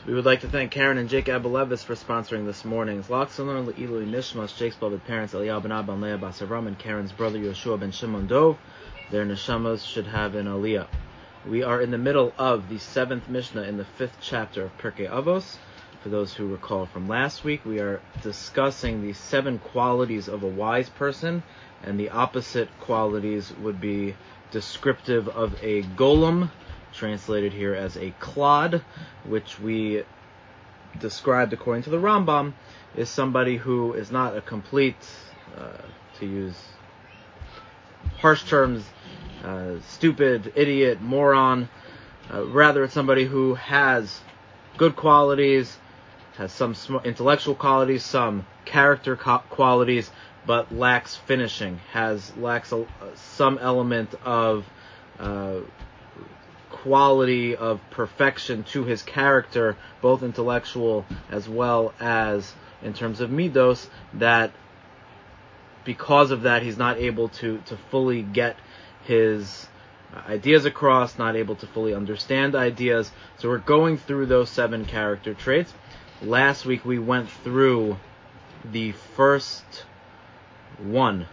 We would like to thank Karen and Jake Abelevis for sponsoring this morning's Laksalon Le'ilui Nishmas, Jake's beloved parents Eliyahu ben Abba and Leah Bas Avram, and Karen's brother Yoshua ben Shimon Dov. Their neshamas should have an aliyah. We are in the middle of the 7th Mishnah in the 5th chapter of Pirkei Avos. For those who recall from last week, we are discussing the 7 qualities of a wise person, and the opposite qualities would be descriptive of a golem, translated here as a clod, which we described according to the Rambam is somebody who is not a complete, to use harsh terms, stupid, idiot, moron. Rather, it's somebody who has good qualities, has some intellectual qualities, some character qualities, but lacks finishing, lacks some element of quality of perfection to his character, both intellectual as well as in terms of midos, that because of that he's not able to fully get his ideas across, not able to fully understand ideas. So we're going through those 7 character traits. Last week we went through the first one,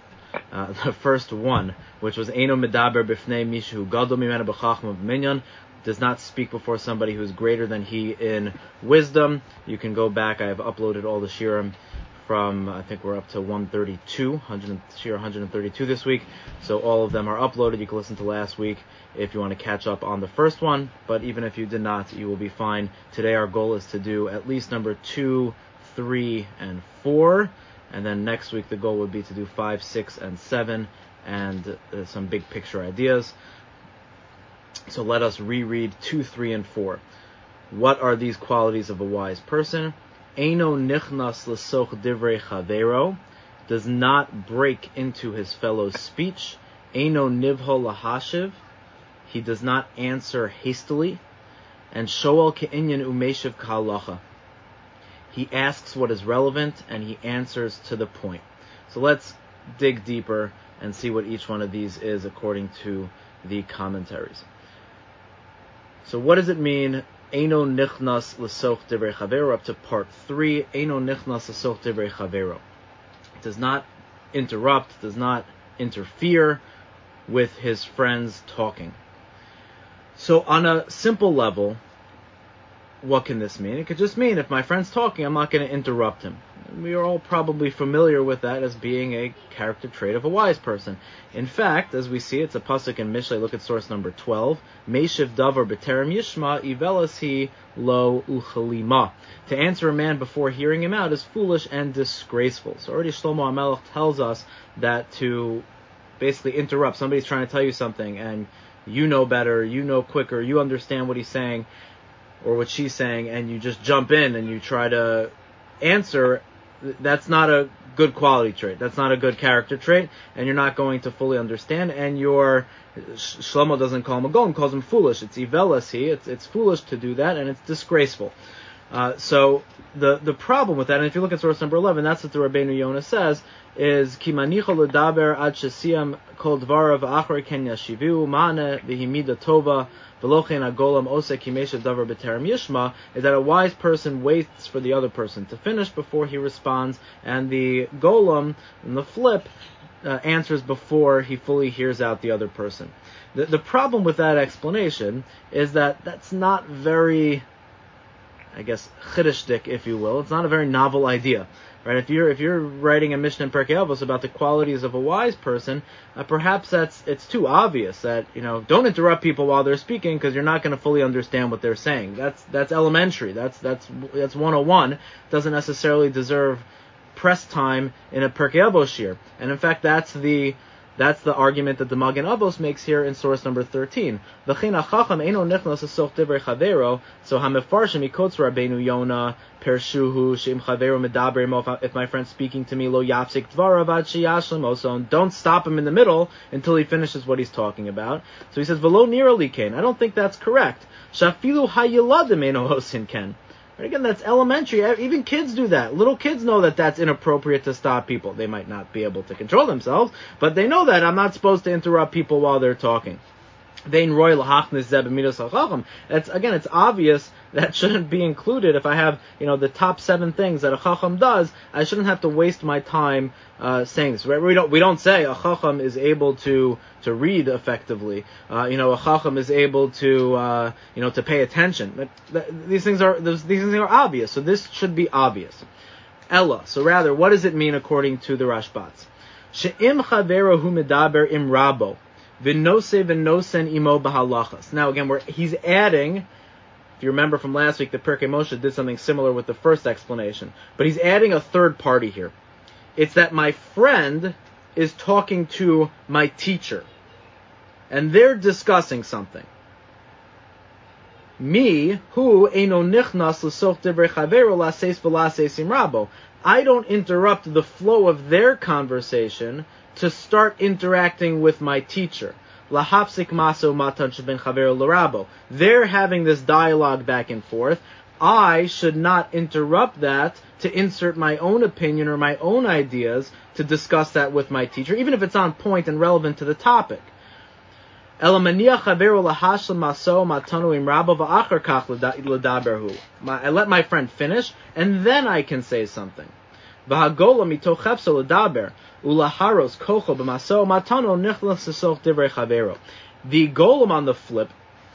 which was Eino Medaber Bifnei Mishu Gadol Mimenu B'Chachma V'Minyan, does not speak before somebody who is greater than he in wisdom. You can go back. I have uploaded all the shirim from, I think we're up to 132, shir 132 this week. So all of them are uploaded. You can listen to last week if you want to catch up on the first one. But even if you did not, you will be fine. Today our goal is to do at least number 2, 3, and 4. And then next week the goal would be to do 5, 6, and 7, and some big picture ideas. So let us reread 2, 3, and 4. What are these qualities of a wise person? Eino nichnas l'soch divrei chavero, does not break into his fellow's speech. Eino nivho lahashiv, he does not answer hastily. And shoel ke'inyan umeshiv k'halacha, he asks what is relevant and he answers to the point. So let's dig deeper and see what each one of these is according to the commentaries. So what does it mean? Eino nichnas l'soch divrei chavero, up to part 3. Eino nichnas l'soch divrei chavero, does not interrupt, does not interfere with his friends talking. So on a simple level, what can this mean? It could just mean if my friend's talking, I'm not going to interrupt him. We are all probably familiar with that as being a character trait of a wise person. In fact, as we see, it's a pasuk in Mishlei. Look at source number 12. Meishiv davar b'terem yishma ivelas hi lo uchalima. To answer a man before hearing him out is foolish and disgraceful. So already Shlomo HaMelech tells us that to basically interrupt, somebody's trying to tell you something and you know better, you know quicker, you understand what he's saying or what she's saying, and you just jump in and you try to answer, that's not a good quality trait. That's not a good character trait, and you're not going to fully understand, and Shlomo doesn't call him a golem, calls him foolish. It's ivelasi, it's foolish to do that, and it's disgraceful. So the problem with that, and if you look at source number 11, that's what the Rabbeinu Yonah says, is ki manicho ledaber ad shesiyam kol dvarav v'achar ken yashivu ma'ane v'himida tova v'lochen agolam oseh ki meshav davar b'terem yishma, is that a wise person waits for the other person to finish before he responds, and the golem, in the flip, answers before he fully hears out the other person. The problem with that explanation is that that's not very, I guess, chiddushdik, if you will. It's not a very novel idea, right? If you're writing a Mishnah in Pirkei Avos about the qualities of a wise person, perhaps it's too obvious that, don't interrupt people while they're speaking because you're not going to fully understand what they're saying. That's elementary. That's 101. Doesn't necessarily deserve press time in a Pirkei Avos shir. And in fact, that's the argument that the Magen Avos makes here in source number 13. So hamefarshim ikotz Rabbeinu Yonah pershuhu sheim chaveru medaber, if my friend's speaking to me, lo yapsik dvarav ad sheyashlim oson, don't stop him in the middle until he finishes what he's talking about. So he says, velo nirali ken, I don't think that's correct. Shafilu hayeladim eino osin ken. But again, that's elementary. Even kids do that. Little kids know that that's inappropriate to stop people. They might not be able to control themselves, but they know that I'm not supposed to interrupt people while they're talking. It's it's obvious that shouldn't be included. If I have, the top 7 things that a chacham does, I shouldn't have to waste my time saying this. Right? We don't say a chacham is able to read effectively. A chacham is able to to pay attention. These things are obvious. So this should be obvious. Ella. So rather, what does it mean according to the Rashbats? She'im chaverohu medaber im rabo. V'nosei v'nosen imo b'halachas. Now again, he's adding, if you remember from last week, the Pirkei Moshe did something similar with the first explanation. But he's adding a third party here. It's that my friend is talking to my teacher. And they're discussing something. Me, who eino nichnas l'soch divrei chavero laseis v'laseis im rabo. I don't interrupt the flow of their conversation to start interacting with my teacher. Lahapsik maso matan sheben chavero l'rabo. They're having this dialogue back and forth. I should not interrupt that to insert my own opinion or my own ideas to discuss that with my teacher, even if it's on point and relevant to the topic. I let my friend finish, and then I can say something. The golem on the flip,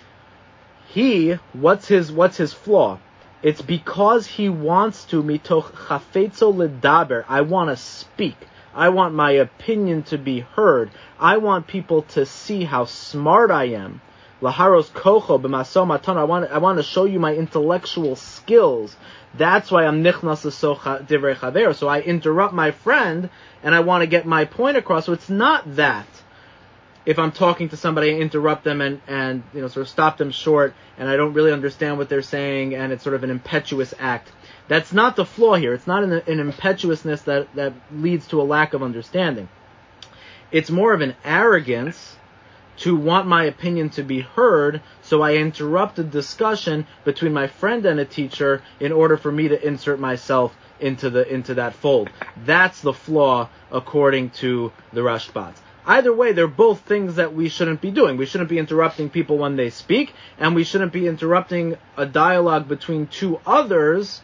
what's his flaw? It's because he wants to mitoch chafetzo ledaber. I want to speak. I want my opinion to be heard. I want people to see how smart I am. Laharos kocho b'maso matan. I want to show you my intellectual skills. That's why I'm nichnas l'soch divrei chaver. So I interrupt my friend and I want to get my point across. So it's not that. If I'm talking to somebody, I interrupt them and sort of stop them short, and I don't really understand what they're saying, and it's sort of an impetuous act. That's not the flaw here. It's not an impetuousness that leads to a lack of understanding. It's more of an arrogance to want my opinion to be heard, so I interrupt a discussion between my friend and a teacher in order for me to insert myself into that fold. That's the flaw according to the Rashbats. Either way, they're both things that we shouldn't be doing. We shouldn't be interrupting people when they speak, and we shouldn't be interrupting a dialogue between two others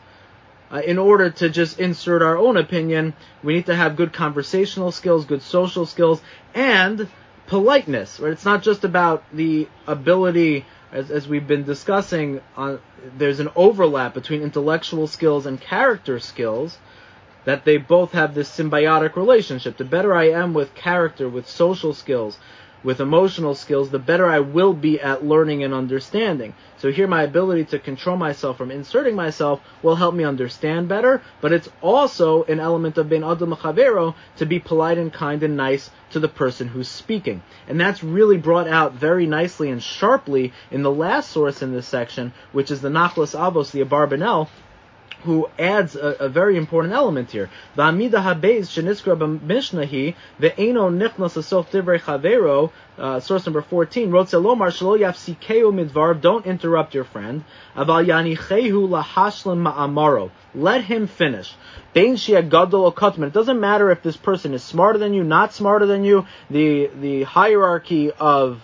in order to just insert our own opinion. We need to have good conversational skills, good social skills, and politeness. Right? It's not just about the ability, as we've been discussing, there's an overlap between intellectual skills and character skills, that they both have this symbiotic relationship. The better I am with character, with social skills, with emotional skills, the better I will be at learning and understanding. So here my ability to control myself from inserting myself will help me understand better, but it's also an element of ben adam chavero to be polite and kind and nice to the person who's speaking. And that's really brought out very nicely and sharply in the last source in this section, which is the Nachlas Avos, the Abarbanel, who adds a very important element here. V'amida habeis sheniskra b'mishnahi ve'eno nichnas asof divrei chavero, source number 14, wrote Selomar shelo yafsikeu midvar, don't interrupt your friend, aval yanichehu lahashlim ma'amaro, let him finish. Bein shia gadol or kotman, it doesn't matter if this person is smarter than you, not smarter than you, the hierarchy of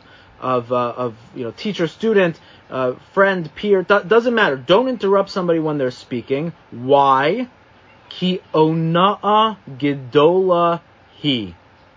teacher, student, friend, peer, doesn't matter. Don't interrupt somebody when they're speaking. Why? Ki ona'a gedola hi.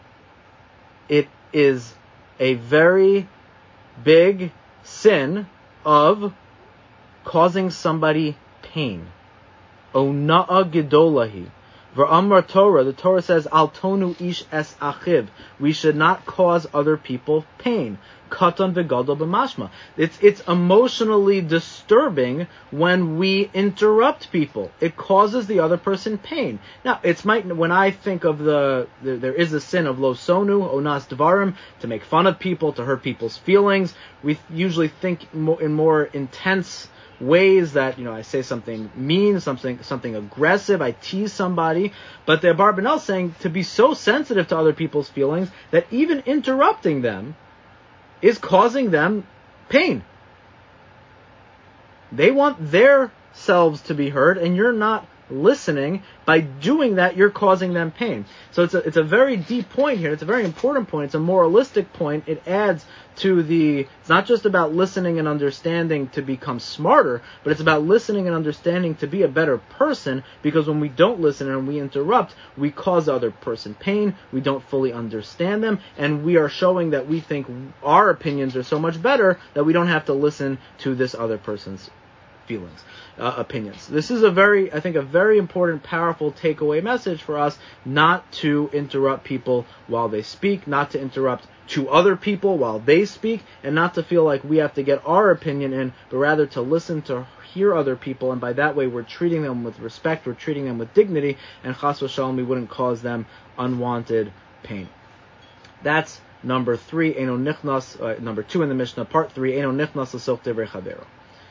It is a very big sin of causing somebody pain. Ona'a gedola hi. V'amar Torah, the Torah says, Al tonu ish es achiv. We should not cause other people pain. Katan v'gadol b'mashma. It's emotionally disturbing when we interrupt people. It causes the other person pain. Now, when I think of there is a sin of lo sonu, onas dvarim, to make fun of people, to hurt people's feelings. We usually think in more intense ways that, I say something mean, something aggressive, I tease somebody. But the Abarbanel is saying to be so sensitive to other people's feelings that even interrupting them is causing them pain. They want their selves to be heard, and you're not listening. By doing that, you're causing them pain. So it's a very deep point here. It's a very important point. It's a moralistic point. It adds to it's not just about listening and understanding to become smarter, but it's about listening and understanding to be a better person, because when we don't listen and we interrupt, we cause the other person pain, we don't fully understand them, and we are showing that we think our opinions are so much better that we don't have to listen to this other person's opinions. This is a very important, powerful takeaway message for us, not to interrupt people while they speak, not to interrupt to other people while they speak, and not to feel like we have to get our opinion in, but rather to listen, to hear other people, and by that way we're treating them with respect, we're treating them with dignity, and chas v'shalom, we wouldn't cause them unwanted pain. That's number 3, Eino Nichnas, number 2 in the Mishnah, part 3, Eino Nichnas l'soch divrei chavero.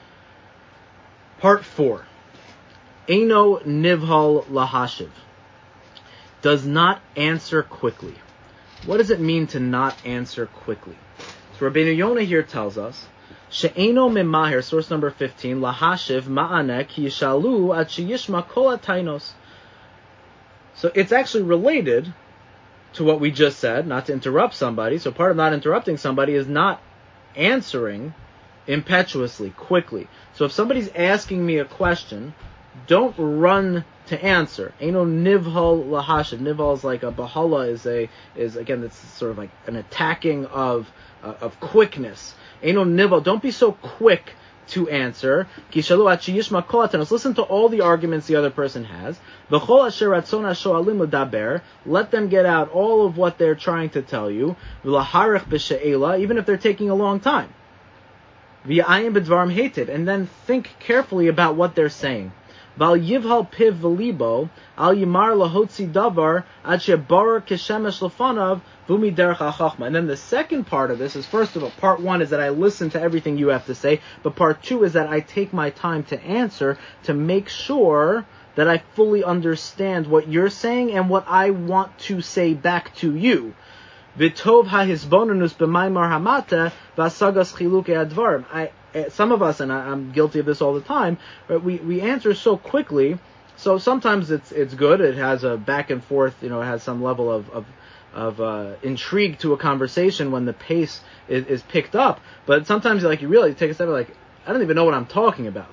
Part 4, Eino Nivhal lahashiv, does not answer quickly. What does it mean to not answer quickly? So Rabbeinu Yonah here tells us, She'eino memahir, source number 15, lahashiv ma'aneh ki yishalu ad sheyishma kol hatainos. So it's actually related to what we just said, not to interrupt somebody. So part of not interrupting somebody is not answering impetuously, quickly. So if somebody's asking me a question, don't run to answer. Eino nivhal lahashiv. Nivhal is like a bahala is again, it's sort of like an attacking of quickness. Eino nivhal. Don't be so quick to answer. Kishalu at sheyishma kol hatanos. Listen to all the arguments the other person has. V'chol asher ratzon hashoalim l'daber. Let them get out all of what they're trying to tell you. V'laharich b'she'ela, even if they're taking a long time. V'ya'ayim b'dvarim hated, and then think carefully about what they're saying. Val yivhal piv v'libo al yimar lahotzi davar ad shebarer kishemesh lefanav v'umi derech hachachma. And then the second part of this is, first of all, part 1 is that I listen to everything you have to say, but part 2 is that I take my time to answer, to make sure that I fully understand what you're saying and what I want to say back to you. V'tov ha'hisbonenus b'maymar hamata v'asagas chilukei advarim. Some of us, and I'm guilty of this all the time, we answer so quickly. So sometimes it's good. It has a back and forth. It has some level of intrigue to a conversation when the pace is picked up. But sometimes, you really take a step, I don't even know what I'm talking about.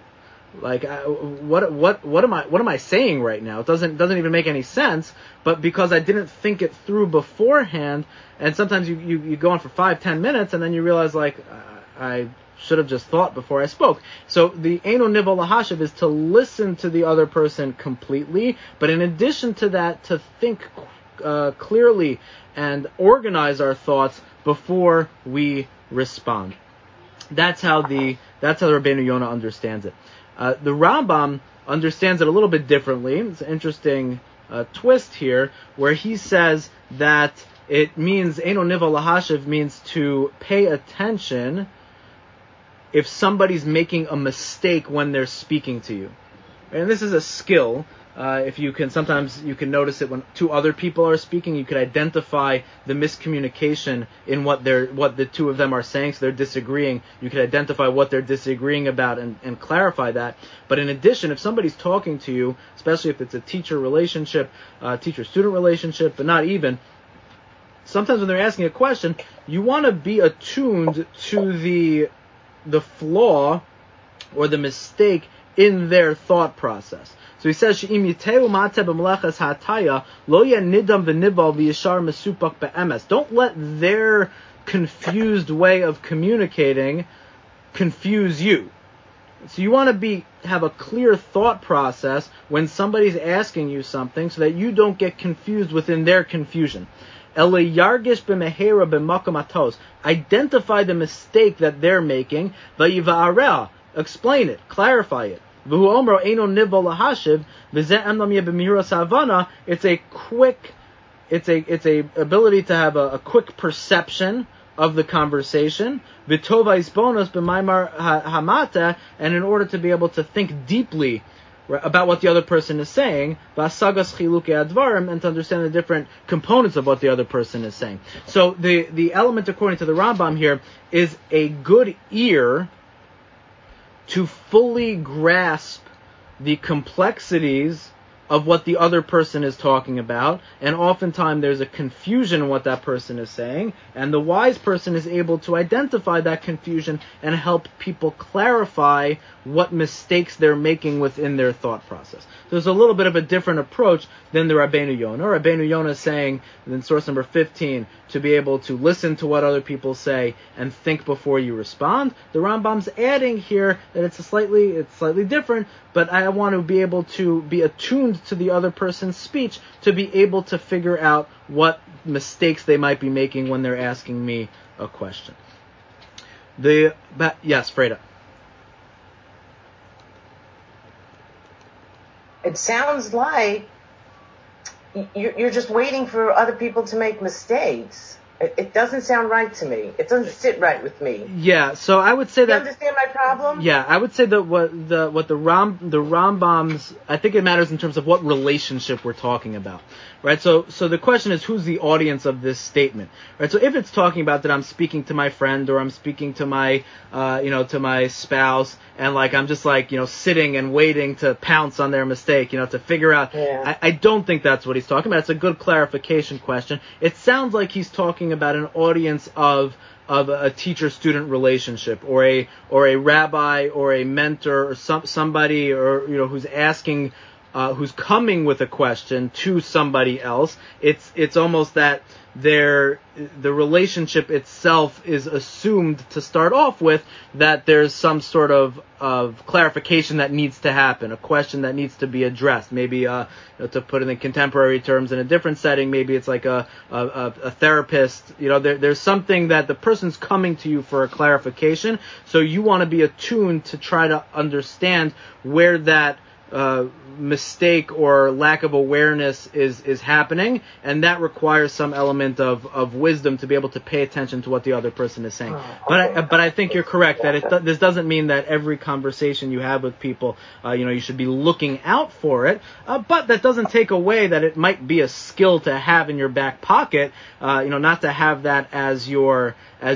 What am I saying right now? It doesn't even make any sense. But because I didn't think it through beforehand, and sometimes you go on for 5-10 minutes, and then you realize I should have just thought before I spoke. So the Eino Nivhal lahashiv is to listen to the other person completely, but in addition to that, to think clearly and organize our thoughts before we respond. That's how Rabbeinu Yonah understands it. The Rambam understands it a little bit differently. It's an interesting twist here, where he says that it means Eino Nivhal lahashiv means to pay attention if somebody's making a mistake when they're speaking to you. And this is a skill. Sometimes you can notice it when two other people are speaking. You could identify the miscommunication in what the two of them are saying. So they're disagreeing. You could identify what they're disagreeing about and clarify that. But in addition, if somebody's talking to you, especially if it's a teacher relationship, teacher-student relationship, but not even, sometimes when they're asking a question, you want to be attuned to the flaw or the mistake in their thought process. So he says, "She'im yiteu ma'ateh b'melechas ha'ataya lo yeh nidam v'nibal v'yishar mesupak be'emes." Don't let their confused way of communicating confuse you. So you want to have a clear thought process when somebody's asking you something, so that you don't get confused within their confusion. Identify the mistake that they're making. Explain it, clarify it. It's a ability to have a quick perception of the conversation. And in order to be able to think deeply about what the other person is saying, and to understand the different components of what the other person is saying. So the element, according to the Rambam here, is a good ear to fully grasp the complexities of what the other person is talking about, and oftentimes there's a confusion in what that person is saying, and the wise person is able to identify that confusion and help people clarify what mistakes they're making within their thought process. There's a little bit of a different approach than the Rabbeinu Yonah. Rabbeinu Yonah is saying in source number 15 to be able to listen to what other people say and think before you respond. The Rambam's adding here that it's slightly different, but I want to be able to be attuned to the other person's speech to be able to figure out what mistakes they might be making when they're asking me a question. Yes, Freda. It sounds like you're just waiting for other people to make mistakes. It doesn't sound right to me. It doesn't sit right with me. Yeah, so I would say that. You understand my problem? Yeah, I would say that what the Rambam's, I think it matters in terms of what relationship we're talking about, right? So the question is, who's the audience of this statement, right? So if it's talking about that I'm speaking to my friend or I'm speaking to my, to my spouse, and like I'm just like sitting and waiting to pounce on their mistake, to figure out. Yeah. I don't think that's what he's talking about. It's a good clarification question. It sounds like he's talking about an audience of a teacher-student relationship, or a rabbi or a mentor or somebody or who's asking, who's coming with a question to somebody else. It's almost that the relationship itself is assumed to start off with that there's some sort of clarification that needs to happen, a question that needs to be addressed. Maybe to put it in contemporary terms in a different setting, maybe it's like a therapist. There's something that the person's coming to you for a clarification, so you want to be attuned to try to understand where that mistake or lack of awareness is happening, and that requires some element of wisdom to be able to pay attention to what the other person is saying. But I think you're correct that this doesn't mean that every conversation you have with people, you should be looking out for it. But that doesn't take away that it might be a skill to have in your back pocket. Not to have that as your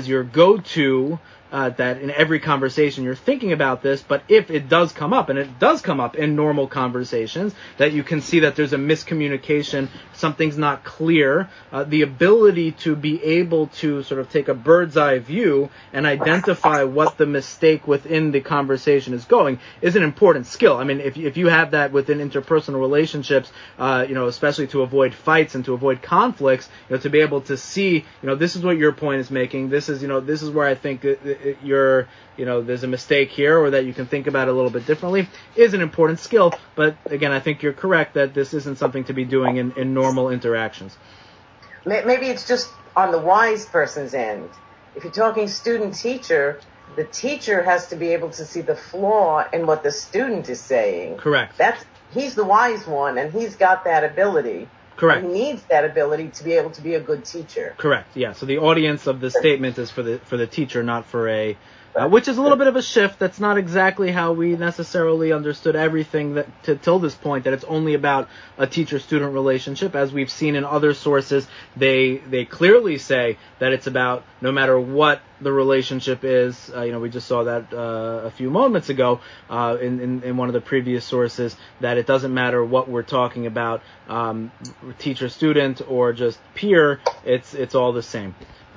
go-to. That in every conversation you're thinking about this, but if it does come up, and it does come up in normal conversations, that you can see that there's a miscommunication, something's not clear, the ability to be able to sort of take a bird's eye view and identify what the mistake within the conversation is going is an important skill. I mean, if you have that within interpersonal relationships, especially to avoid fights and to avoid conflicts, to be able to see, this is what your point is making, this is where I think there's a mistake here, or that you can think about it a little bit differently, is an important skill. But again, I think you're correct that this isn't something to be doing in normal interactions. Maybe it's just on the wise person's end. If you're talking student-teacher, the teacher has to be able to see the flaw in what the student is saying. Correct. He's the wise one, and he's got that ability. Correct. And he needs that ability to be able to be a good teacher. Correct. Yeah. So the audience of the statement is for the teacher, not for which is a little bit of a shift. That's not exactly how we necessarily understood everything till this point, that it's only about a teacher-student relationship. As we've seen in other sources, they clearly say that it's about, no matter what the relationship is. We just saw that a few moments ago in one of the previous sources, that it doesn't matter what we're talking about, teacher-student or just peer, it's all the same.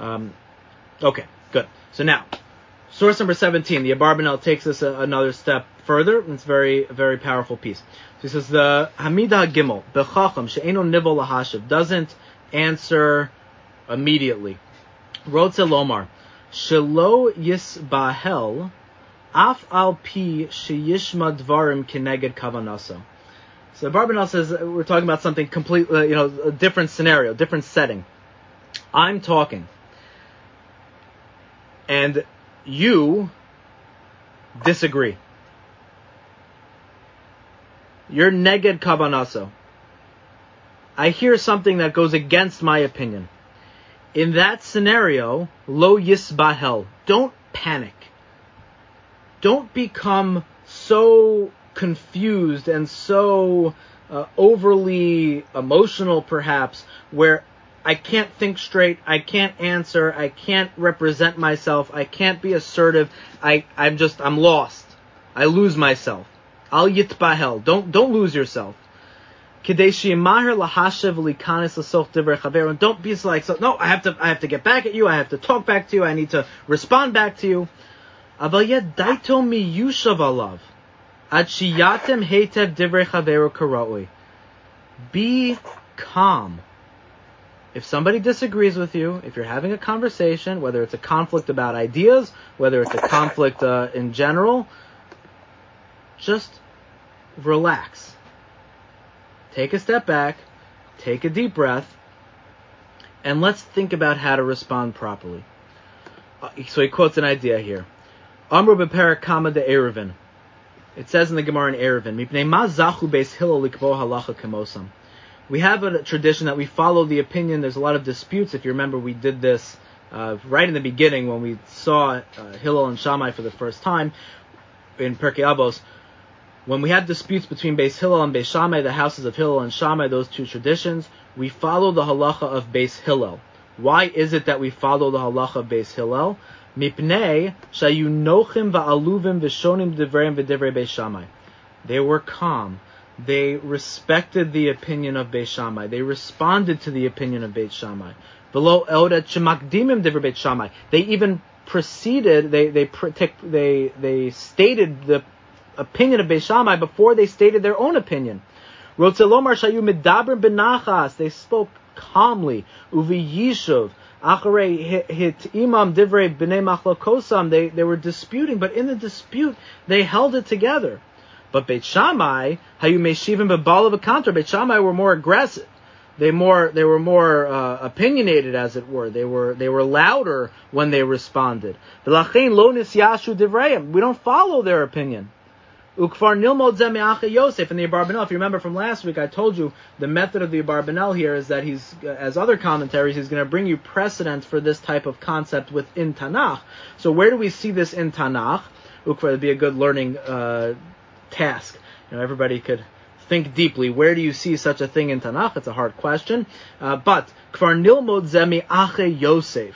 Okay, good. So now, source number 17, the Abarbanel takes us another step further. It's a very, very powerful piece. So he says, the Hamidah Gimel, Bechacham, She'eno Nivel Lahashiv, doesn't answer immediately. Rotze Lomar, Shelo Yisbahel, Af Al Pi Sheyishma Dvarim Keneged Kavanaso. So Abarbanel says, we're talking about something completely, a different scenario, different setting. I'm talking, and you disagree. You're neged kavanaso. I hear something that goes against my opinion. In that scenario, lo yisbahel. Don't panic. Don't become so confused and so overly emotional, perhaps, where I can't think straight, I can't answer, I can't represent myself, I can't be assertive, I'm lost. I lose myself. Al yitbahel. Don't lose yourself. Kadei sheyimahir lahashev likanis l'soch divrei chaver. Don't be like, so, no, I have to get back at you. I have to talk back to you. I need to respond back to you. Aval yet daito miyushav alav. Ad shiyatem heitev divrei chaver karaoi. Be calm. If somebody disagrees with you, if you're having a conversation, whether it's a conflict about ideas, whether it's a conflict in general, just relax. Take a step back, take a deep breath, and let's think about how to respond properly. So he quotes an idea here. Amru beperak kama de Eruvin. It says in the Gemara in Eruvin, Mipnei ma zachu beis Hillel likbo halacha kamosam. We have a tradition that we follow the opinion. There's a lot of disputes. If you remember, we did this right in the beginning when we saw Hillel and Shammai for the first time in Pirkei Avos. When we have disputes between Beis Hillel and Beis Shammai, the houses of Hillel and Shammai, those two traditions, we follow the halacha of Beis Hillel. Why is it that we follow the halacha of Beis Hillel? Mipnei shayu nochim va'aluvim v'shonim divreim v'divrei Beis Shammai. They were calm. They respected the opinion of Beis Shammai. They responded to the opinion of Beis Shammai. Below Eodet shemakdimim divrei Beis Shammai. They even preceded. They stated the opinion of Beis Shammai before they stated their own opinion. Rotzelomar shayu medaber benachas. They spoke calmly. Uvi yishuv. Acharei hit imam divrei b'nei machlokosam. They were disputing, but in the dispute they held it together. But Beit Shammai, hayu meshivim b'bala v'kantor. Beit Shammai were more aggressive. They were more opinionated, as it were. They were louder when they responded. V'lachein lo nisyashu divreim. We don't follow their opinion. Ukfar nilmod zeh me'achei Yosef. In the Abarbanel, if you remember from last week, I told you the method of the Abarbanel here is that he's, as other commentaries, he's going to bring you precedent for this type of concept within Tanakh. So where do we see this in Tanakh? Ukfar would be a good learning task. Everybody could think deeply. Where do you see such a thing in Tanakh? It's a hard question. But kfar nilmod zeh me'achei Yosef.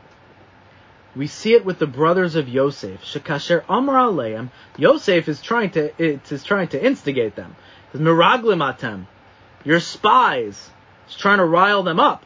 We see it with the brothers of Yosef. Shekasher Amar Aleim, Yosef is trying to instigate them. Miraglim atem, you're spies. He's trying to rile them up.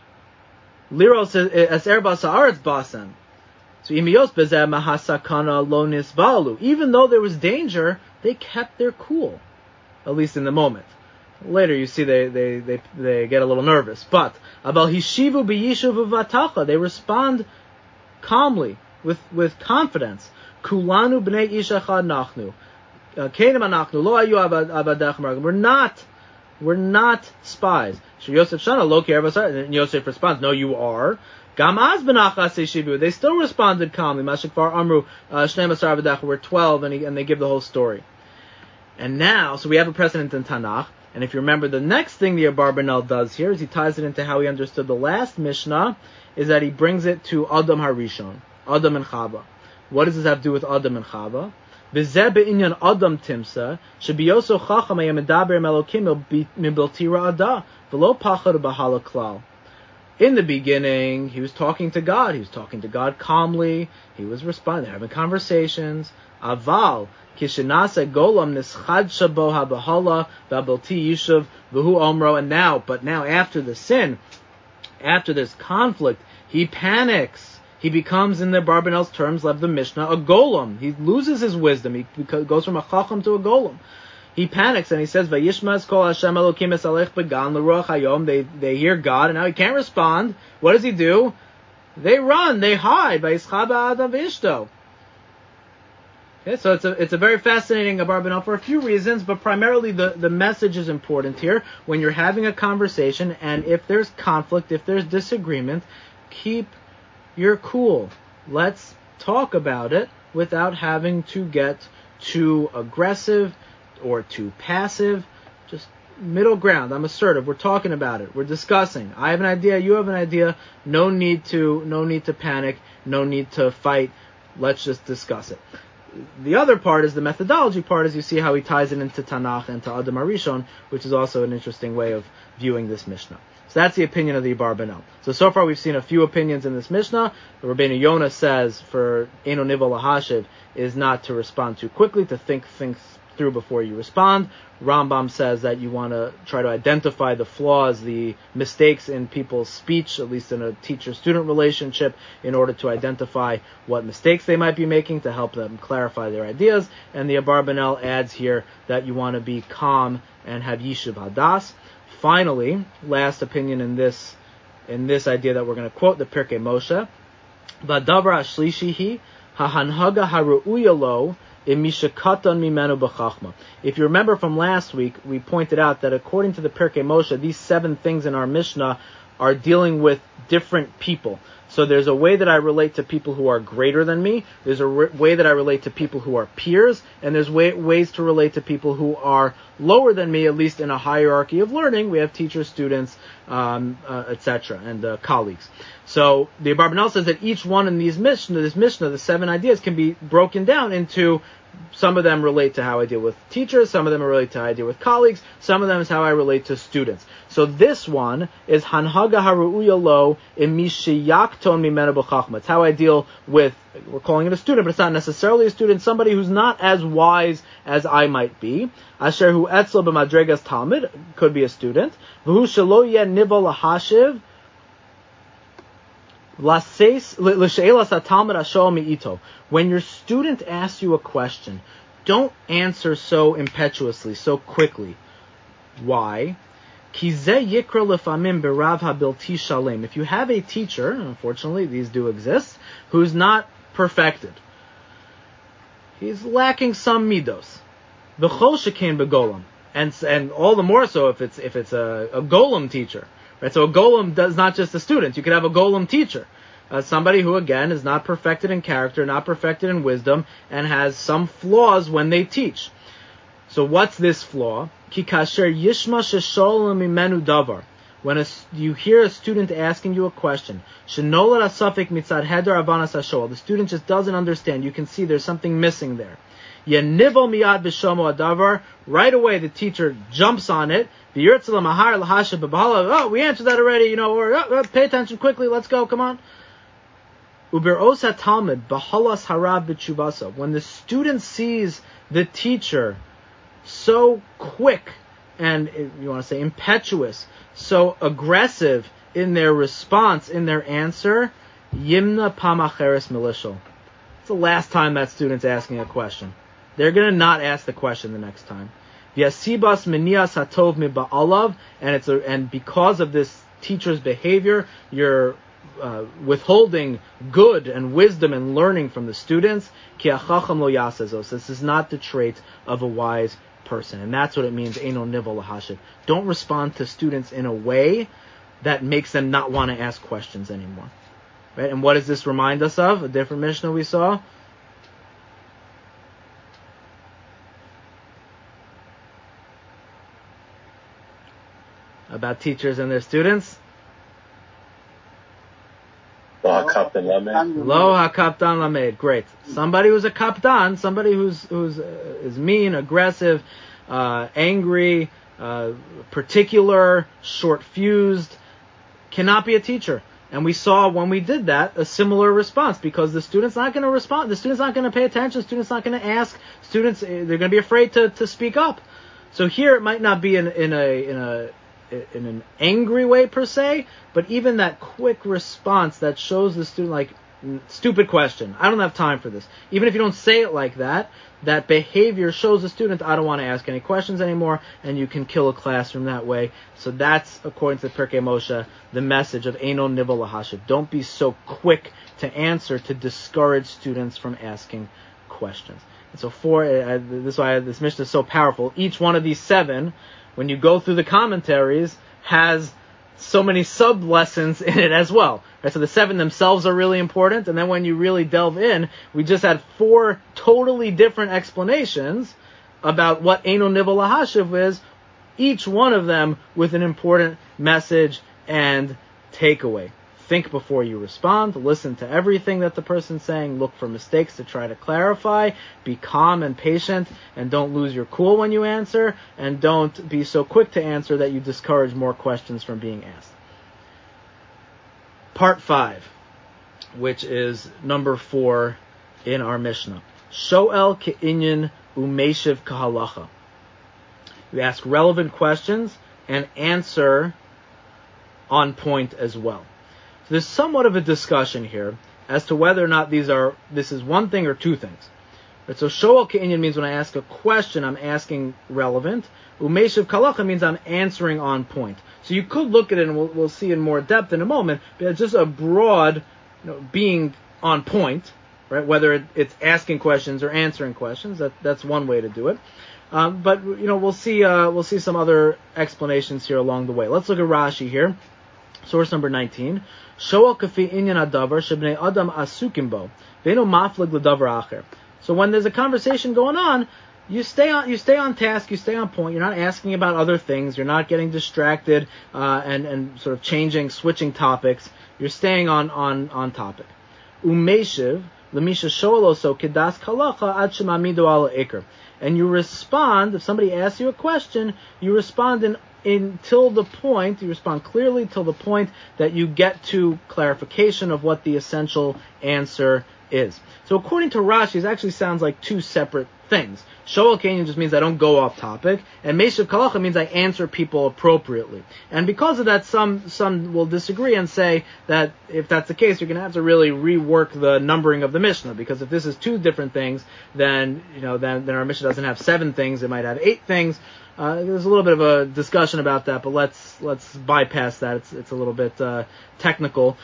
Liros eser basaaretz basem. So imiyos bezeh mahasakana lo nisbalu. Even though there was danger, they kept their cool, at least in the moment. Later, you see they get a little nervous. But abal hishivu b'yishuv v'vatacha, they respond calmly, with confidence. Kulanu b'nei ish echad nachnu. Kenim anachnu lo ayu avadach maragim. We're not spies. So Yosef shana lo ki ervasar. And Yosef responds, no, you are. Gam az b'nachas yeshivu. They still responded calmly. Mashikvar amru shnei masar avadach. We're 12, and they give the whole story. And now, so we have a precedent in Tanakh. And if you remember, the next thing the Abarbanel does here is he ties it into how he understood the last Mishnah, is that he brings it to Adam Harishon, Adam and Chava. What does this have to do with Adam and Chava? B'zeh be'inyan Adam timsa, shebiyoso chacham ayamedaber melokim mibiltira ada, v'lo pachar b'hala klal. In the beginning, he was talking to God. He was talking to God calmly. He was responding, having conversations. Aval, kishenase golam nischad shabo habahala v'abilti yishuv v'hu omro. And now after the sin, after this conflict, he panics. He becomes, in the Barbanel's terms, like the Mishnah, a golem. He loses his wisdom. He goes from a chacham to a golem. He panics and he says, "Vayishmas kol Hashem Elokim es alech began l'ruach hayom." They hear God and now he can't respond. What does he do? They run. They hide. Vayischa ba'adav v'ishto. Okay, so it's a very fascinating Abarbanel for a few reasons, but primarily the message is important here. When you're having a conversation, and if there's conflict, if there's disagreement, keep your cool. Let's talk about it without having to get too aggressive or too passive. Just middle ground. I'm assertive. We're talking about it. We're discussing. I have an idea. You have an idea. No need to panic. No need to fight. Let's just discuss it. The other part is the methodology part, as you see how he ties it into Tanakh and to Adam Harishon, which is also an interesting way of viewing this Mishnah. So that's the opinion of the Abarbanel. So far we've seen a few opinions in this Mishnah. The Rabbeinu Yonah says for Eino Nivel Lahashiv is not to respond too quickly, to think things through before you respond. Rambam says that you want to try to identify the flaws, the mistakes in people's speech, at least in a teacher-student relationship, in order to identify what mistakes they might be making to help them clarify their ideas. And the Abarbanel adds here that you want to be calm and have yishuv hadas. Finally, last opinion in this idea that we're going to quote, the Pirkei Moshe. V'adavar hashlishi hahanhaga haru'uya lo imishakatan mimenu b'chachma. If you remember from last week, we pointed out that according to the Pirkei Moshe, these 7 things in our Mishnah are dealing with different people. So there's a way that I relate to people who are greater than me, there's a way that I relate to people who are peers, and there's ways to relate to people who are lower than me, at least in a hierarchy of learning. We have teachers, students, etc., and colleagues. So the Abarbanel says that each one in this Mishnah, the 7 ideas, can be broken down into, some of them relate to how I deal with teachers, some of them relate to how I deal with colleagues, some of them is how I relate to students. So this one is Hanhaga Haru'uya Lo Imishiyakton Mimenu B'chachma. It's how I deal with, we're calling it a student, but it's not necessarily a student, somebody who's not as wise as I might be. Asher Hu Etzlo B'madregas Talmud, could be a student. V'hu Shelo Yeh Nivo Lahashiv when your student asks you a question, don't answer so impetuously, so quickly. Why? If you have a teacher, unfortunately these do exist, who's not perfected, he's lacking some midos. And all the more so if it's a golem teacher. Right, so a golem does not just a student. You could have a golem teacher, somebody who again is not perfected in character, not perfected in wisdom, and has some flaws when they teach. So what's this flaw? Ki kasher yishma shesholem mimenu davar. When you hear a student asking you a question, shenolat asafik mitzad heder avanas hashol, the student just doesn't understand. You can see there's something missing there. Yenivo miyad b'shomo adavar. Right away, the teacher jumps on it. Oh, we answered that already, or pay attention quickly, let's go, come on. Uber'os ha-talmud b'halas harav b'tshuvasa. When the student sees the teacher so quick and, you want to say, impetuous, so aggressive in their response, in their answer, yimna pamacheres milishal. It's the last time that student's asking a question. They're going to not ask the question the next time. Yasibas menias hatov miba'alav, and because of this teacher's behavior, you're withholding good and wisdom and learning from the students. Ki achacham lo yasezos. This is not the trait of a wise person, and that's what it means. Eino nivel lahashiv. Don't respond to students in a way that makes them not want to ask questions anymore. Right? And what does this remind us of? A different Mishnah we saw. About teachers and their students. Lo hakaptan lamed. Great. Somebody who's a kaptan, somebody who's is mean, aggressive, angry, particular, short-fused, cannot be a teacher. And we saw when we did that a similar response, because the student's not going to respond. The student's not going to pay attention. The student's not going to ask. Students, they're going to be afraid to speak up. So here it might not be in an angry way per se, but even that quick response that shows the student, like, stupid question, I don't have time for this. Even if you don't say it like that, that behavior shows the student, I don't want to ask any questions anymore, and you can kill a classroom that way. So that's, according to the Pirkei Moshe, the message of Eino Nivel Lahashiv. Don't be so quick to answer, to discourage students from asking questions. And so this is why this Mishnah is so powerful. Each one of these 7, when you go through the commentaries, has so many sub-lessons in it as well. Right? So the 7 themselves are really important, and then when you really delve in, we just had 4 totally different explanations about what Eino Nivel Lahashiv is, each one of them with an important message and takeaway. Think before you respond. Listen to everything that the person's saying. Look for mistakes to try to clarify. Be calm and patient, and don't lose your cool when you answer, and don't be so quick to answer that you discourage more questions from being asked. Part 5, which is number 4 in our Mishnah. Shoel ke'inyan umeshiv kahalacha. You ask relevant questions and answer on point as well. So there's somewhat of a discussion here as to whether or not this is one thing or two things. Right, so shoel ke'inyan means when I ask a question, I'm asking relevant. Umeshiv kahalacha means I'm answering on point. So you could look at it, and we'll see in more depth in a moment, but it's just a broad, being on point, right? Whether it's asking questions or answering questions, that's one way to do it. But we'll see some other explanations here along the way. Let's look at Rashi here, source number 19. Shoel kafi inyan adavar shebnei adam asukim bo ve'eno maflig l'davar acher. So when there's a conversation going on, you stay on task, you stay on point. You're not asking about other things. You're not getting distracted and sort of switching topics. You're staying on topic. Umeshiv lemisha shoeloso kedas kalacha ad shemamido ala ikr. And you respond, if somebody asks you a question, you respond until the point, you respond clearly till the point that you get to clarification of what the essential answer is. So according to Rashi, it actually sounds like two separate things. Shoel ke'inyan just means I don't go off topic, and meshiv kahalacha means I answer people appropriately. And because of that, some will disagree and say that if that's the case, you're going to have to really rework the numbering of the Mishnah, because if this is two different things, then our Mishnah doesn't have 7 things; it might have 8 things. There's a little bit of a discussion about that, but let's bypass that. It's a little bit technical.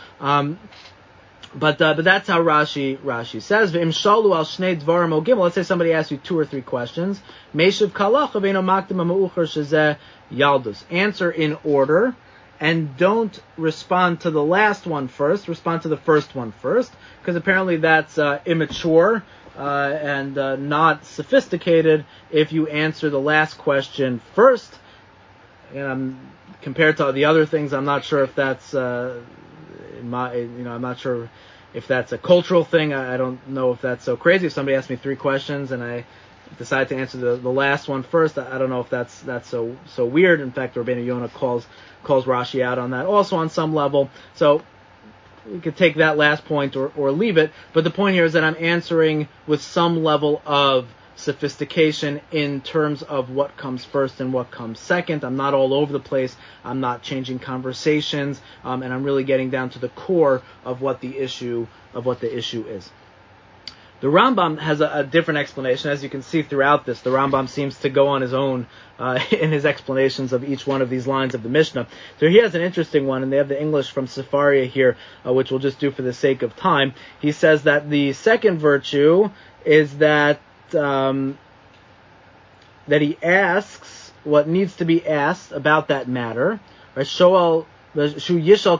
But that's how Rashi says. V'im shalu al shnei dvarim o gimel. Let's say somebody asks you 2 or 3 questions. Meshiv kalacha ve'eno makdim ha'meucher shezeh yaldus. Answer in order, and don't respond to the last one first. Respond to the first one first, because apparently that's immature and not sophisticated. If you answer the last question first, and compared to the other things, I'm not sure if that's I'm not sure if that's a cultural thing. I don't know if that's so crazy. If somebody asks me 3 questions and I decide to answer the last one first, I don't know if that's so weird. In fact, Rabbeinu Yonah calls Rashi out on that also on some level. So we could take that last point or leave it. But the point here is that I'm answering with some level of sophistication in terms of what comes first and what comes second. I'm not all over the place. I'm not changing conversations, and I'm really getting down to the core of what the issue is. The Rambam has a different explanation. As you can see throughout this, the Rambam seems to go on his own in his explanations of each one of these lines of the Mishnah. So he has an interesting one, and they have the English from Sefaria here, which we'll just do for the sake of time. He says that the second virtue is that he asks what needs to be asked about that matter. Right? So you shoel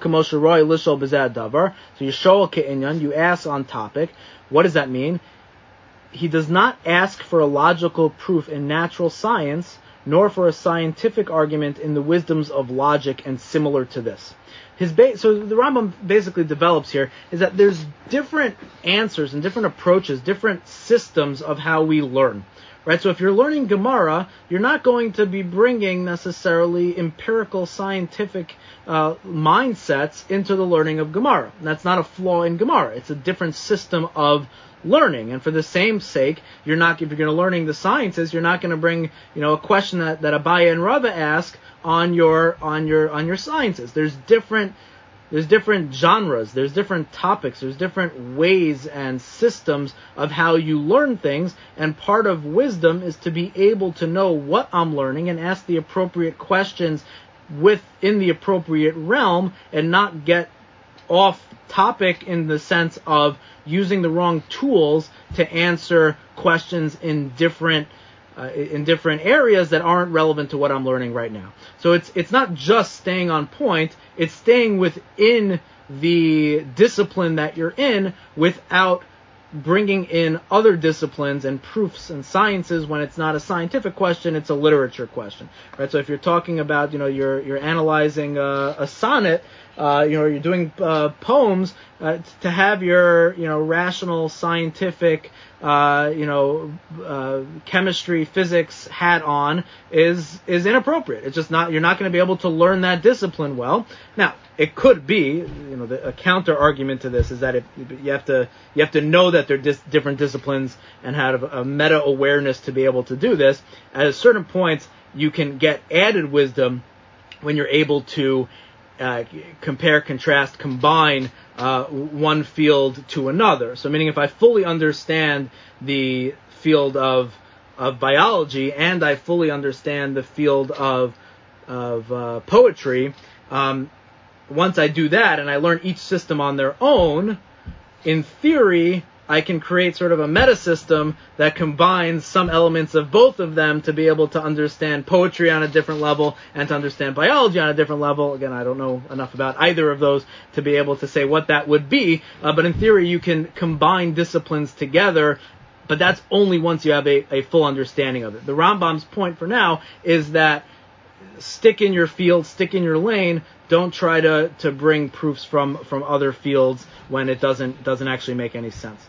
ke'inyan, you ask on topic. What does that mean? He does not ask for a logical proof in natural science, nor for a scientific argument in the wisdoms of logic and similar to this. So the Rambam basically develops here is that there's different answers and different approaches, different systems of how we learn. Right? So if you're learning Gemara, you're not going to be bringing necessarily empirical scientific mindsets into the learning of Gemara. And that's not a flaw in Gemara. It's a different system of learning. And for the same sake, if you're going to learning the sciences, you're not going to bring, a question that Abaya and Rava ask on your sciences. There's different genres, there's different topics, there's different ways and systems of how you learn things, and part of wisdom is to be able to know what I'm learning and ask the appropriate questions within the appropriate realm and not get off topic in the sense of using the wrong tools to answer questions in different areas that aren't relevant to what I'm learning right now. So it's not just staying on point, it's staying within the discipline that you're in without bringing in other disciplines and proofs and sciences. When it's not a scientific question, it's a literature question, right? So if you're talking about, you're analyzing a sonnet, you're doing poems, to have your, rational, scientific, chemistry, physics hat on is inappropriate. It's just not, you're not going to be able to learn that discipline well. Now, it could be, a counter argument to this is that you have to know that they're different disciplines and have a meta awareness to be able to do this. At a certain point, you can get added wisdom when you're able to compare, contrast, combine one field to another. So meaning if I fully understand the field of biology and I fully understand the field of poetry, once I do that and I learn each system on their own, in theory, I can create sort of a meta system that combines some elements of both of them to be able to understand poetry on a different level and to understand biology on a different level. Again, I don't know enough about either of those to be able to say what that would be, but in theory you can combine disciplines together, but that's only once you have a full understanding of it. The Rambam's point for now is that stick in your field, stick in your lane. Don't try to bring proofs from other fields when it doesn't actually make any sense.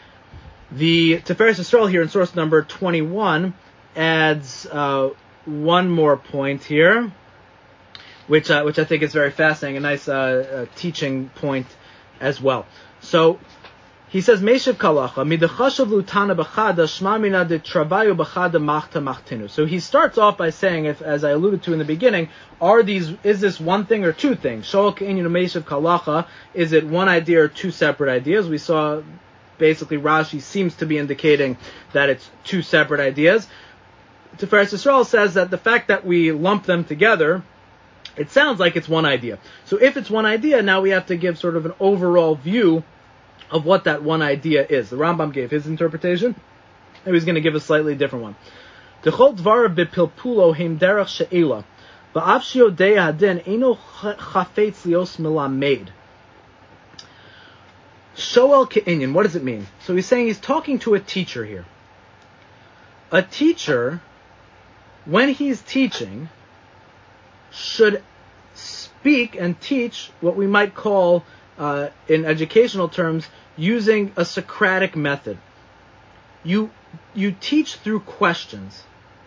The Tiferes Yisrael here in source number 21 adds one more point here, which I think is very fascinating, a nice teaching point as well. So he says, Meshiv Kalacha, midachashav lutana b'chada shma mina de travayu b'chada machta machtinu. So he starts off by saying, as I alluded to in the beginning, is this one thing or two things? Shoel ke'inyan Meshiv Kalacha, is it one idea or two separate ideas? We saw basically Rashi seems to be indicating that it's two separate ideas. Tiferes Yisrael says that the fact that we lump them together, it sounds like it's one idea. So if it's one idea, now we have to give sort of an overall view of what that one idea is. The Rambam gave his interpretation, and he's going to give a slightly different one. T'chol dvar b'pilpulo heim derech she'ela, ba'av she'odei hadin eino chafetz lios melamed. Shoel ke'inyan, what does it mean? So he's saying he's talking to a teacher here. A teacher, when he's teaching, should speak and teach what we might call, in educational terms, using a Socratic method. You teach through questions.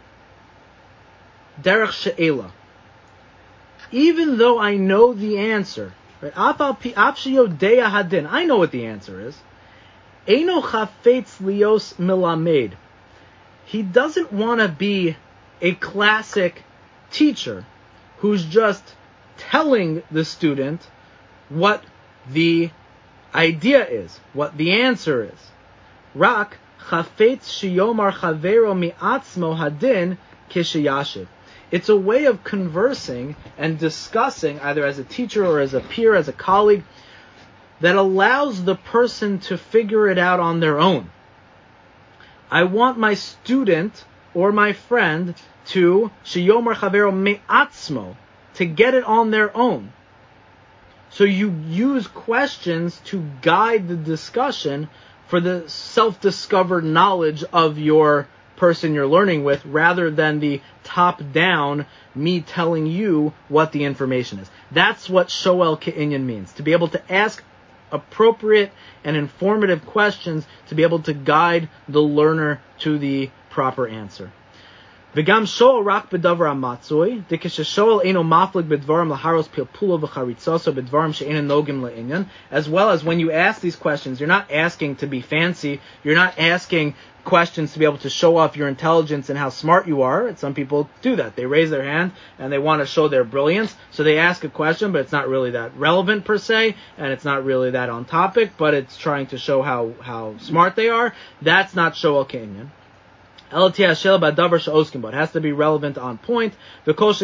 Derech she'ela. Even though I know the answer, right? I know what the answer is. Eino chafetz lios milamed. He doesn't want to be a classic teacher who's just telling the student what the idea is, what the answer is. Rak chafetz sheyomar chavero mi'atzmo hadin kishiyashiv. It's a way of conversing and discussing, either as a teacher or as a peer, as a colleague, that allows the person to figure it out on their own. I want my student or my friend to sheyomar chavero me'atzmo, to get it on their own. So you use questions to guide the discussion for the self-discovered knowledge of your person you're learning with, rather than the top-down, me telling you what the information is. That's what Shoel Ke'inyan means, to be able to ask appropriate and informative questions to be able to guide the learner to the proper answer. V'gam shoel rak b'davar amatzoi, dikeshe eino maflik b'dvarim laharos pilpulo v'charitzoso b'dvarim she'eino nogim le'inyan. As well as when you ask these questions, you're not asking to be fancy. You're not asking questions to be able to show off your intelligence and how smart you are. And some people do that. They raise their hand and they want to show their brilliance. So they ask a question, but it's not really that relevant per se, and it's not really that on topic, but it's trying to show how smart they are. That's not Shoel Ke'inyan. It has to be relevant on point. We have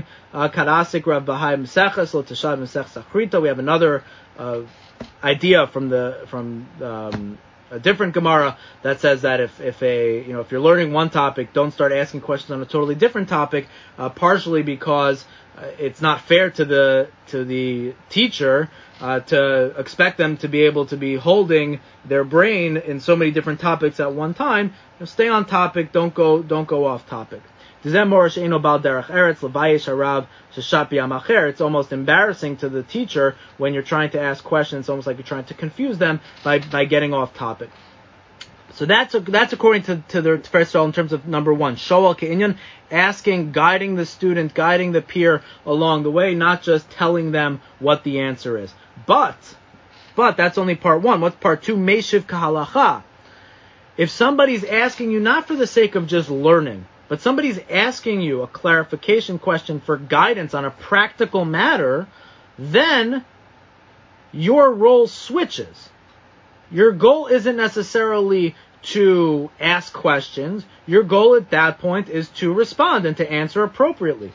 another idea from a different Gemara that says that if you're learning one topic, don't start asking questions on a totally different topic. Partially because it's not fair to the teacher to expect them to be able to be holding their brain in so many different topics at one time. Stay on topic. Don't go off topic. It's almost embarrassing to the teacher when you're trying to ask questions. It's almost like you're trying to confuse them by getting off topic. So that's according to the first of all in terms of number one, shoal ke'inyan, asking, guiding the student, guiding the peer along the way, not just telling them what the answer is. But that's only part one. What's part two? Meshiv kahalacha. If somebody's asking you not for the sake of just learning, but somebody's asking you a clarification question for guidance on a practical matter, then your role switches. Your goal isn't necessarily to ask questions. Your goal at that point is to respond and to answer appropriately.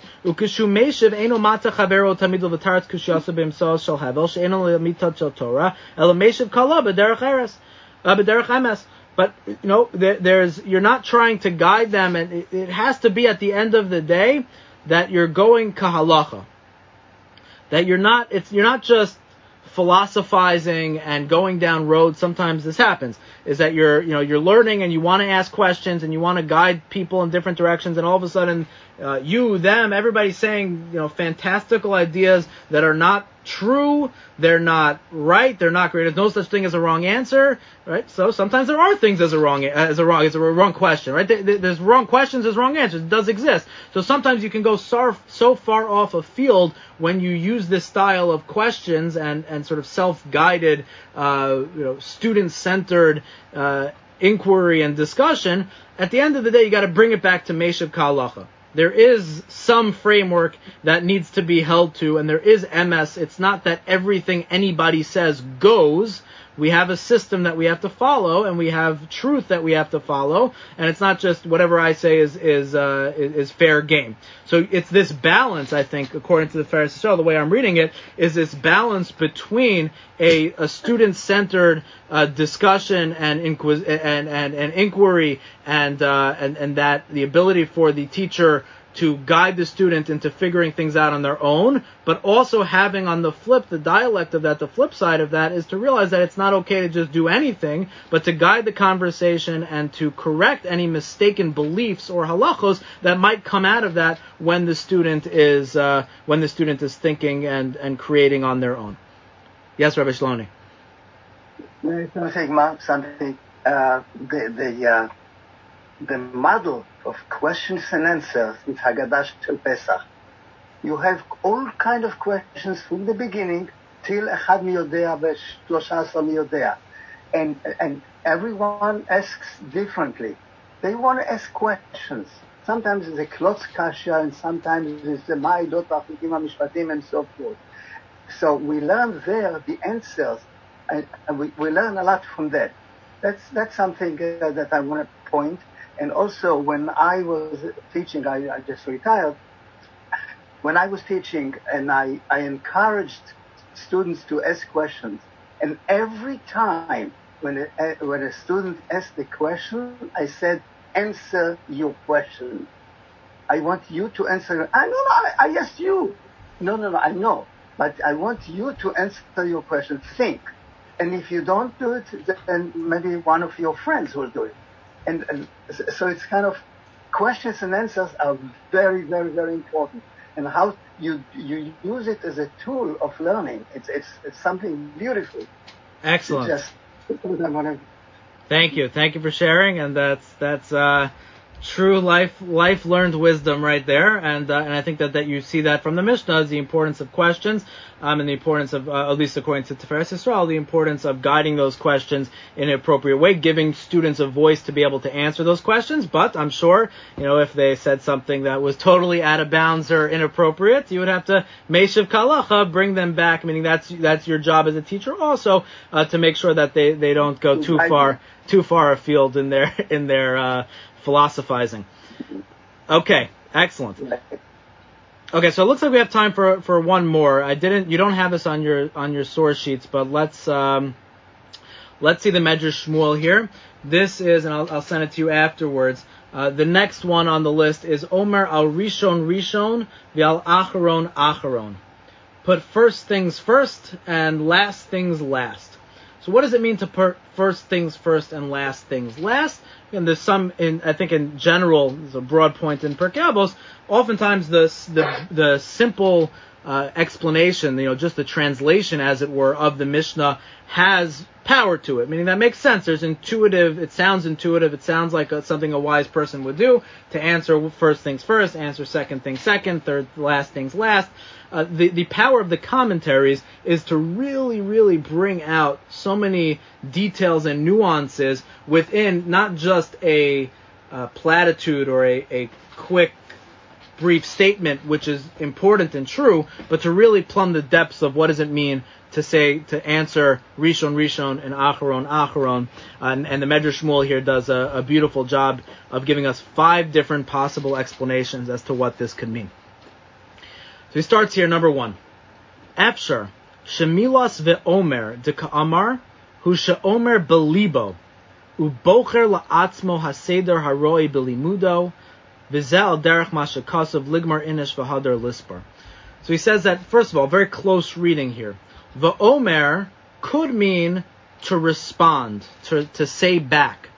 But you're not trying to guide them, and it has to be at the end of the day that you're going kahalacha. That you're not just philosophizing and going down roads. Sometimes this happens, is that you're learning and you want to ask questions and you want to guide people in different directions, and all of a sudden everybody's saying fantastical ideas that are not true, they're not right, they're not great. There's no such thing as a wrong answer, right? So sometimes there are things as a wrong question, right? There's wrong questions, there's wrong answers. It does exist. So sometimes you can go so far off a field when you use this style of questions and sort of self-guided, student-centered inquiry and discussion. At the end of the day, you got to bring it back to Meshiv Ka'alacha. There is some framework that needs to be held to, and there is MS. It's not that everything anybody says goes. We have a system that we have to follow, and we have truth that we have to follow, and it's not just whatever I say is fair game. So it's this balance, I think, according to the Tiferes Yisrael, the way I'm reading it, is this balance between a student-centered discussion and inquiry, and that the ability for the teacher to guide the student into figuring things out on their own, but also having on the flip, the dialect of that, the flip side of that is to realize that it's not okay to just do anything, but to guide the conversation and to correct any mistaken beliefs or halachos that might come out of that when the student is thinking and creating on their own. Yes, Rabbi Shaloni. The model of questions and answers is Haggadah Shel Pesach. You have all kind of questions from the beginning till Echad Mi Yodea v'Shlosha Mi Yodea. And everyone asks differently. They want to ask questions. Sometimes it's a klotz kasha, and sometimes it's the ma'idot v'achukim ha'mishpatim and so forth. So we learn there the answers, and we learn a lot from that. That's something that I want to point. And also, when I was teaching, I just retired. When I was teaching, and I encouraged students to ask questions, and every time when a student asked the question, I said, "Answer your question. I want you to answer." I asked you. No, I know, but I want you to answer your question. Think, and if you don't do it, then maybe one of your friends will do it. And so it's kind of questions and answers are very, very, very important. And how you use it as a tool of learning, it's something beautiful. Excellent. Thank you for sharing, and that's true life learned wisdom right there, and I think that you see that from the Mishnah, is the importance of questions, and the importance of, at least according to Tiferes Yisrael, the importance of guiding those questions in an appropriate way, giving students a voice to be able to answer those questions. But I'm sure, if they said something that was totally out of bounds or inappropriate, you would have to Meshiv Ka'alacha, bring them back, meaning that's your job as a teacher also, to make sure that they don't go too far afield in their philosophizing. Okay, excellent. Okay, so it looks like we have time for one more. You don't have this on your source sheets, but let's see the Medrash Shmuel here. This is, and I'll send it to you afterwards. The next one on the list is Omer al Rishon v'al Acharon. Put first things first and last things last. So what does it mean to put first things first and last things last. And there's some, I think in general, there's a broad point in Pirkei Avos. Oftentimes the simple explanation, just the translation, as it were, of the Mishnah has power to it, meaning that makes sense. It sounds intuitive, it sounds like something a wise person would do, to answer first things first, answer second things second, third last things last. The power of the commentaries is to really, really bring out so many details and nuances within not just a platitude or a quick, brief statement, which is important and true, but to really plumb the depths of what does it mean to answer Rishon and Acharon. And the Medrash Shmuel here does a beautiful job of giving us 5 different possible explanations as to what this could mean. So he starts here, number 1. Efshar, Shemilas ve'omer de ka'amar, hu she'omer belibo, u'bocher la'atzmo haseder haroi belimudo, v'zel derech mashakasav ligmar inish v'hadar lispar. So he says that, first of all, very close reading here. V'omer could mean to respond, to say back.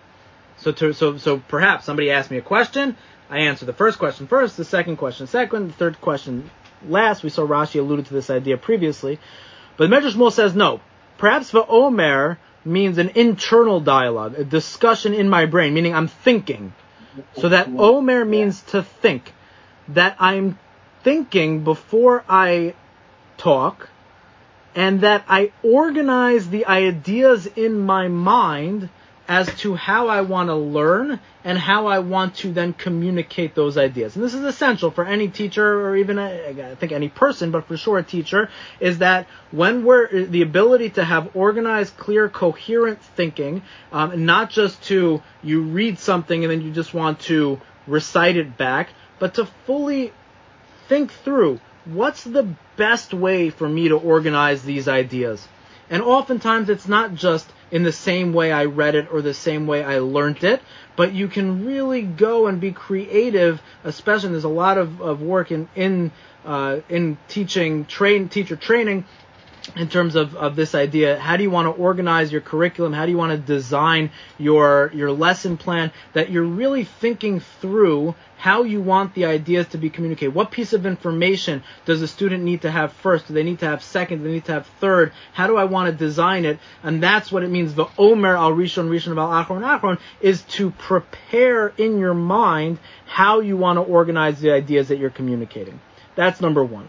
So perhaps somebody asked me a question, I answer the first question first, the second question second, the third question last. We saw Rashi alluded to this idea previously. But the Medrash Shmuel says no. Perhaps v'omer means an internal dialogue, a discussion in my brain, meaning I'm thinking. So that omer means to think. That I'm thinking before I talk, and that I organize the ideas in my mind as to how I want to learn and how I want to then communicate those ideas. And this is essential for any teacher, or even I think any person, but for sure a teacher, is that when the ability to have organized, clear, coherent thinking, not just you read something and then you just want to recite it back, but to fully think through what's the best way for me to organize these ideas. And oftentimes it's not just in the same way I read it or the same way I learned it, but you can really go and be creative, especially there's a lot of work in teaching, teacher training, in terms of this idea. How do you want to organize your curriculum? How do you want to design your lesson plan, that you're really thinking through how you want the ideas to be communicated? What piece of information does a student need to have first? Do they need to have second? Do they need to have third? How do I want to design it? And that's what it means. The Omer al Rishon al Acharon is to prepare in your mind how you want to organize the ideas that you're communicating. That's number 1.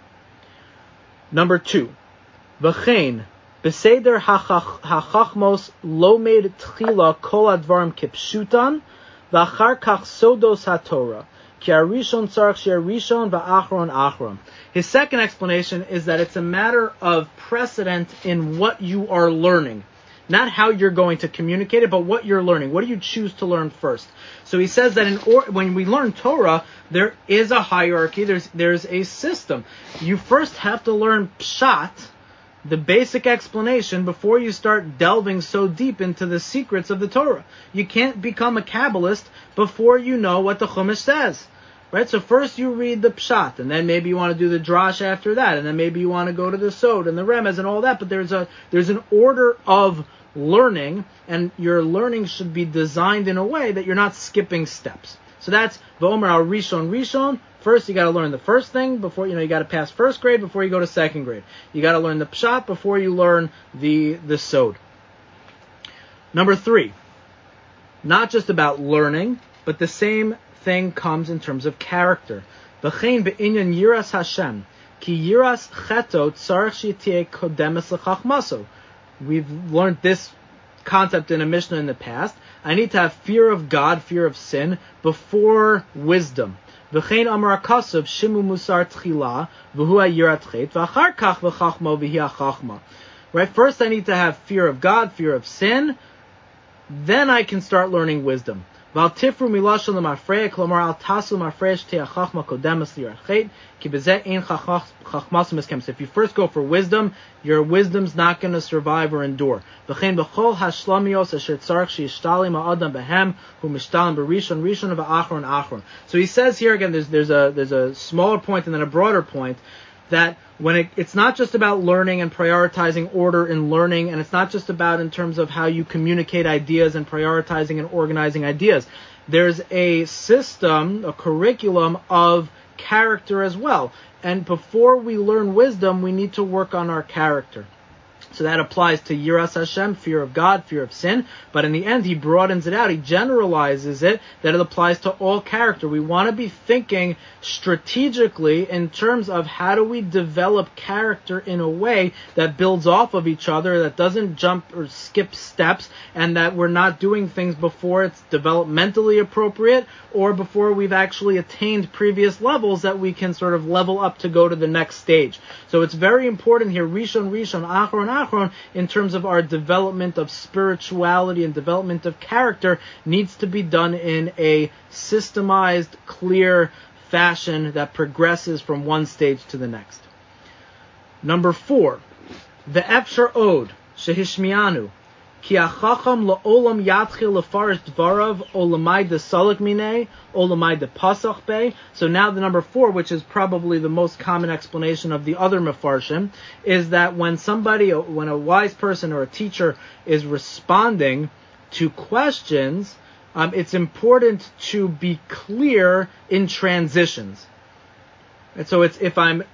Number 2. V'chein, beseder hachachmos lomed tchila kol advarim kipshutan, v'achar kach sodos haTorah, ki arishon tzarich she'er rishon v'achron achron. His second explanation is that it's a matter of precedent in what you are learning. Not how you're going to communicate it, but what you're learning. What do you choose to learn first? So he says that when we learn Torah, there is a hierarchy, there's a system. You first have to learn Pshat, the basic explanation, before you start delving so deep into the secrets of the Torah. You can't become a Kabbalist before you know what the Chumash says. Right? So first you read the Pshat, and then maybe you want to do the Drash after that, and then maybe you want to go to the Sod and the Remez and all that, but there's an order of learning, and your learning should be designed in a way that you're not skipping steps. So that's V'omer al Rishon. First, you got to learn the first thing before, you got to pass first grade before you go to second grade. You got to learn the Pshat before you learn the Sod. Number 3, not just about learning, but the same thing comes in terms of character. V'chein be'inyan yiras Hashem, ki yiras cheto tzarich shetieh kodemes l'chachmaso. We've learned this concept in a Mishnah in the past. I need to have fear of God, fear of sin, before wisdom. V'chein amar kasav shimu musar tchila v'hu yirat chet v'achar kach v'chachma v'hi hachachma. Right? First I need to have fear of God, fear of sin. Then I can start learning wisdom. Val tifru milashon l'mafreya klomar al tasu l'mafreya shtei hachachma kodemes liyirat chet ki b'zeh ein chachmasu miskem. So if you first go for wisdom, your wisdom's not going to survive or endure. V'chein b'chol hashlamios asher tzarich she'yishtalim ha'adam behem hu mishtalim b'rishon v'achron achron. So he says here again, there's a smaller point and then a broader point. that when it's not just about learning and prioritizing order in learning, and it's not just about in terms of how you communicate ideas and prioritizing and organizing ideas. There's a system, a curriculum of character as well. And before we learn wisdom, we need to work on our character. So that applies to Yiras Hashem, fear of God, fear of sin. But in the end, he broadens it out. He generalizes it, that it applies to all character. We want to be thinking strategically in terms of how do we develop character in a way that builds off of each other, that doesn't jump or skip steps, and that we're not doing things before it's developmentally appropriate or before we've actually attained previous levels that we can sort of level up to go to the next stage. So it's very important here, Rishon, Achron, in terms of our development of spirituality and development of character, needs to be done in a systemized, clear fashion that progresses from one stage to the next. Number 4, the Efshar Od, Shehishmianu, Ki achacham la'olam yatchil lefarish dvarav o lamay de salak minei o lamay de pasach bei. So now the number 4, which is probably the most common explanation of the other mefarshim, is that when a wise person or a teacher is responding to questions, it's important to be clear in transitions. And so it's if I'm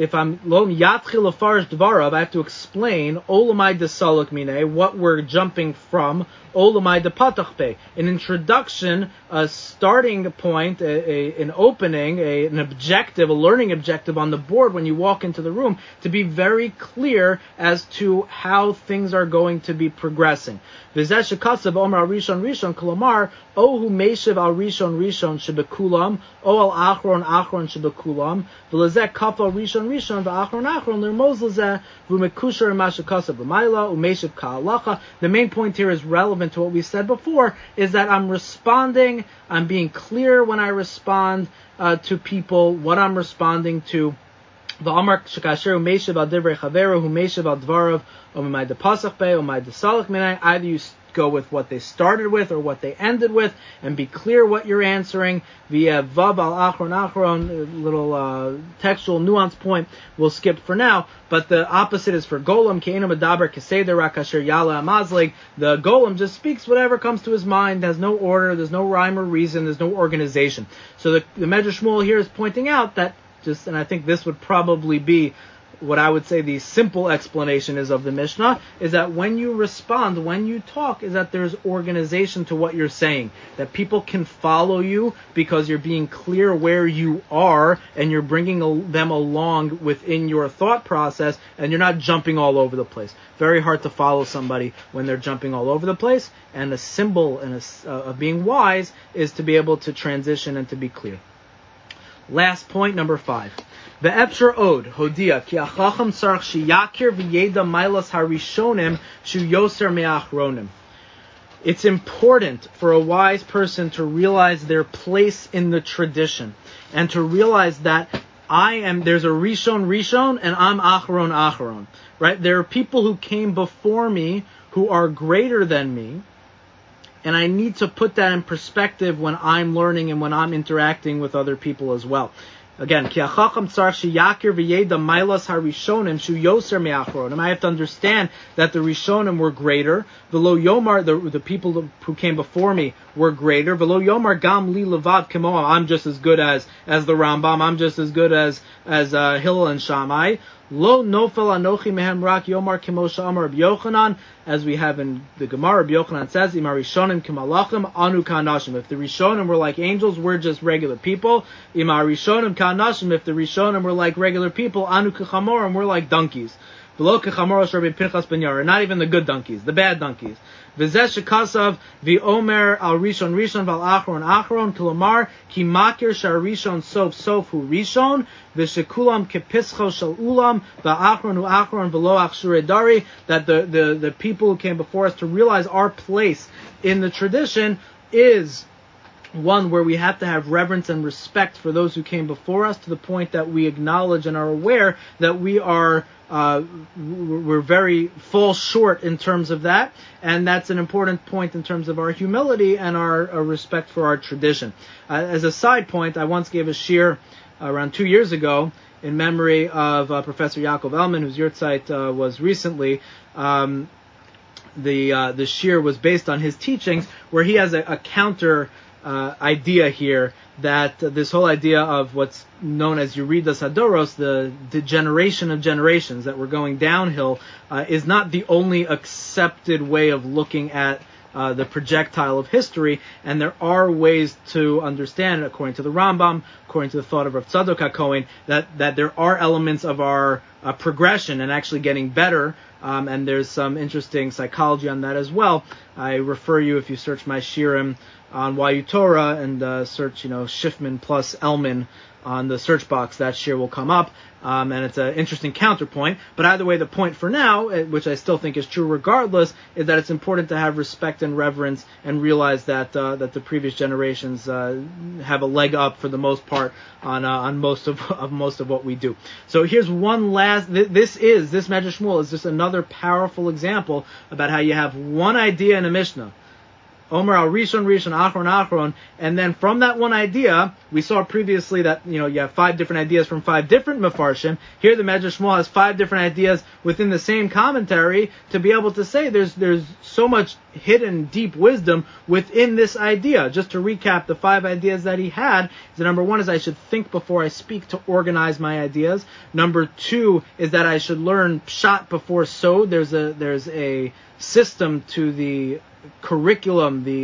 lom yatchil lefarish dvarav, I have to explain olamai de salak mine, what we're jumping from, olamai de patach be, an introduction, a starting point, an opening, an objective, a learning objective on the board when you walk into the room, to be very clear as to how things are going to be progressing. V'zeh shekasav omer al rishon kolomar ohu meishiv al rishon shebekulam o al achron shebekulam v'lezeh kaf al rishon v'achron l'rmoz lezeh v'mekusher ma shekasav b'mayla u'meishiv ka'alacha. The main point here is relevant to what we said before, is that I'm responding, I'm being clear when I respond to people, what I'm responding to. V'amar shekasher u'meishiv al divrei chaveru u'meishiv al dvarav u'may de pasach be u'may de salach minay. Either you go with what they started with or what they ended with, and be clear what you're answering. Via vav al achron, little textual nuance point we'll skip for now, but the opposite is for golem. Ke'ena medaber keseder rak asher yala amazlig. The golem just speaks whatever comes to his mind. There's no order, there's no rhyme or reason, there's no organization. So the Medrash Shmuel here is pointing out that and I think this would probably be what I would say the simple explanation is of the Mishnah, is that when you respond, when you talk, is that there's organization to what you're saying, that people can follow you because you're being clear where you are and you're bringing them along within your thought process, and you're not jumping all over the place. Very hard to follow somebody when they're jumping all over the place, and a symbol of being wise is to be able to transition and to be clear. Last point, number 5. The Efshar Od, Hodia, Ki achacham sarach sheyakir v'yeda mailas harishonim shu yoser me'achronim. It's important for a wise person to realize their place in the tradition, and to realize that there's a Rishon, and I'm Achron. Right? There are people who came before me who are greater than me, and I need to put that in perspective when I'm learning and when I'm interacting with other people as well. Again, ki achacham tzarich sheyakir v'yeda mailas harishonim shu yoser me'achronim. I have to understand that the Rishonim were greater. V'lo yomar, the people who came before me were greater. V'lo yomar gam li levad kemo. I'm just as good as the Rambam. I'm just as good as Hillel and Shammai. Lo nofel anochi mehem rak yomar kemo sha'amar Rabbi Yochanan, as we have in the Gemara. Rabbi Yochanan says, Imar Rishonim k'malachim anu ka'anashim. If the Rishonim were like angels, we're just regular people. Imar Rishonim ka'anashim. If the Rishonim were like regular people, anu k'chamorim, we're like donkeys. V'lo k'chamoros Rabbi Pinchas ben Yair. Not even the good donkeys, the bad donkeys. V'zeh shekasav v'omer al rishon v'al achron kilomar ki makir shar rishon sof hu rishon v'shekulam kepischo shel ulam v'achron hu achron v'lo achshure dari. That the people who came before us, to realize our place in the tradition is one where we have to have reverence and respect for those who came before us, to the point that we acknowledge and are aware that we're very fall short in terms of that, and that's an important point in terms of our humility and our respect for our tradition. As a side point, I once gave a shiur around 2 years ago in memory of Professor Yaakov Elman, whose yahrzeit was recently. The shir was based on his teachings, where he has a counter idea here, that this whole idea of what's known as Yeridas Hadoros, the degeneration of generations, that we're going downhill, is not the only accepted way of looking at the projectile of history, and there are ways to understand, according to the Rambam, according to the thought of Rav Tzadok HaKohen, that there are elements of our progression and actually getting better, and there's some interesting psychology on that as well. I refer you, if you search my shirim on YU Torah and search, Schiffman plus Elman on the search box, that shir will come up, and it's an interesting counterpoint. But either way, the point for now, which I still think is true regardless, is that it's important to have respect and reverence and realize that the previous generations have a leg up for the most part on most of what we do. So here's one last. This Medrash Shmuel is just another powerful example about how you have one idea in a Mishnah. Omer al Rishon, Achron, and then from that one idea, we saw previously that, you have 5 different ideas from 5 different Mefarshim. Here the Medrash Shmuel has 5 different ideas within the same commentary to be able to say there's so much hidden deep wisdom within this idea. Just to recap, the 5 ideas that he had is that number 1 is I should think before I speak to organize my ideas. Number 2 is that I should learn pshat before sod. There's a system to the curriculum, the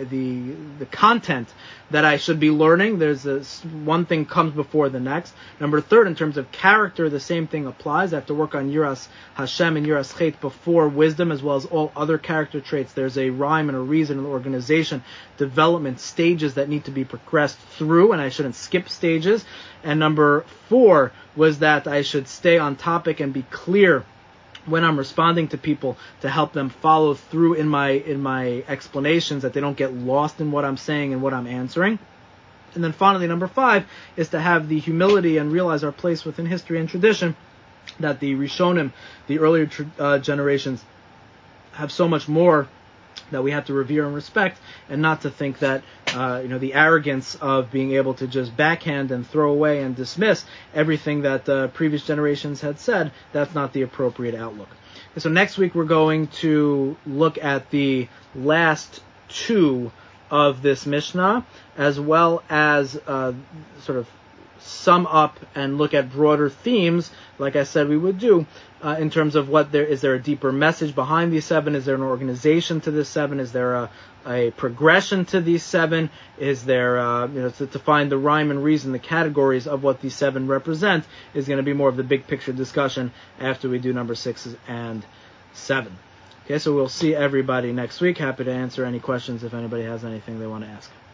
content that I should be learning. There's one thing comes before the next. Number 3, in terms of character, the same thing applies. I have to work on Yiras Hashem and Yiras Chet before wisdom, as well as all other character traits. There's a rhyme and a reason in the organization, development stages that need to be progressed through, and I shouldn't skip stages. And number 4 was that I should stay on topic and be clear when I'm responding to people, to help them follow through in my explanations, that they don't get lost in what I'm saying and what I'm answering. And then finally, number 5 is to have the humility and realize our place within history and tradition, that the Rishonim, the earlier generations, have so much more that we have to revere and respect, and not to think that the arrogance of being able to just backhand and throw away and dismiss everything that previous generations had said. That's not the appropriate outlook. And so next week we're going to look at the last 2 of this Mishnah, as well as sort of sum up and look at broader themes, like I said we would do, in terms of is there a deeper message behind these 7? Is there an organization to this 7? Is there a progression to these 7? Is there, to find the rhyme and reason, the categories of what these 7 represent, is going to be more of the big picture discussion after we do number 6 and 7. Okay, so we'll see everybody next week. Happy to answer any questions if anybody has anything they want to ask.